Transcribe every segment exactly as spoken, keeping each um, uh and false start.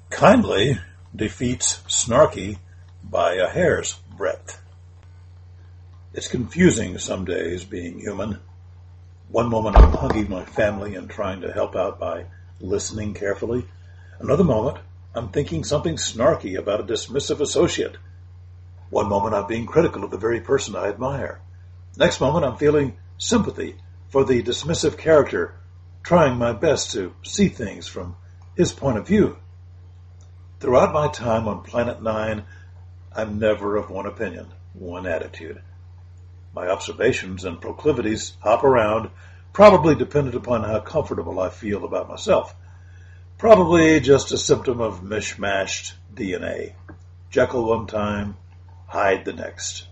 Kindly defeats snarky by a hair's breadth. It's confusing some days being human. One moment I'm hugging my family and trying to help out by listening carefully. Another moment I'm thinking something snarky about a dismissive associate. One moment I'm being critical of the very person I admire. Next moment I'm feeling sympathy for the dismissive character, trying my best to see things from his point of view. Throughout my time on Planet Nine, I'm never of one opinion, one attitude. My observations and proclivities hop around, probably dependent upon how comfortable I feel about myself. Probably just a symptom of mishmashed D N A. Jekyll one time, Hyde the next.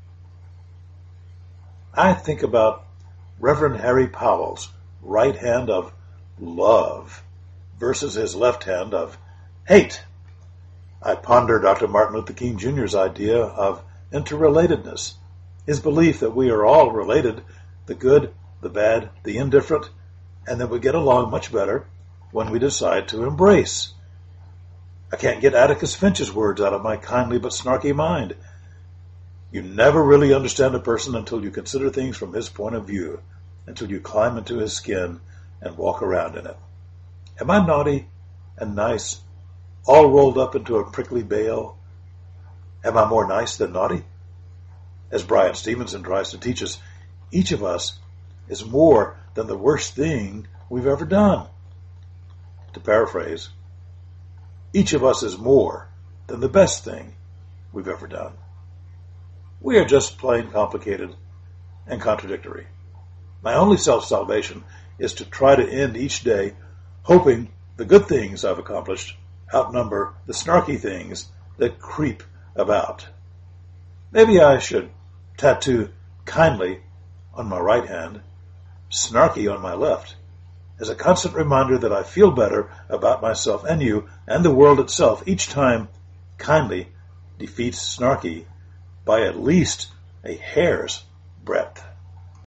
I think about Reverend Harry Powell's right hand of love versus his left hand of hate. I ponder Doctor Martin Luther King Junior's idea of interrelatedness, his belief that we are all related, the good, the bad, the indifferent, and that we get along much better when we decide to embrace. I can't get Atticus Finch's words out of my kindly but snarky mind. You never really understand a person until you consider things from his point of view, until you climb into his skin and walk around in it. Am I naughty and nice, all rolled up into a prickly bale? Am I more nice than naughty? As Brian Stevenson tries to teach us, each of us is more than the worst thing we've ever done. To paraphrase, each of us is more than the best thing we've ever done. We are just plain complicated and contradictory. My only self-salvation is to try to end each day hoping the good things I've accomplished outnumber the snarky things that creep about. Maybe I should tattoo kindly on my right hand, snarky on my left, as a constant reminder that I feel better about myself and you and the world itself each time kindly defeats snarky by at least a hair's breadth.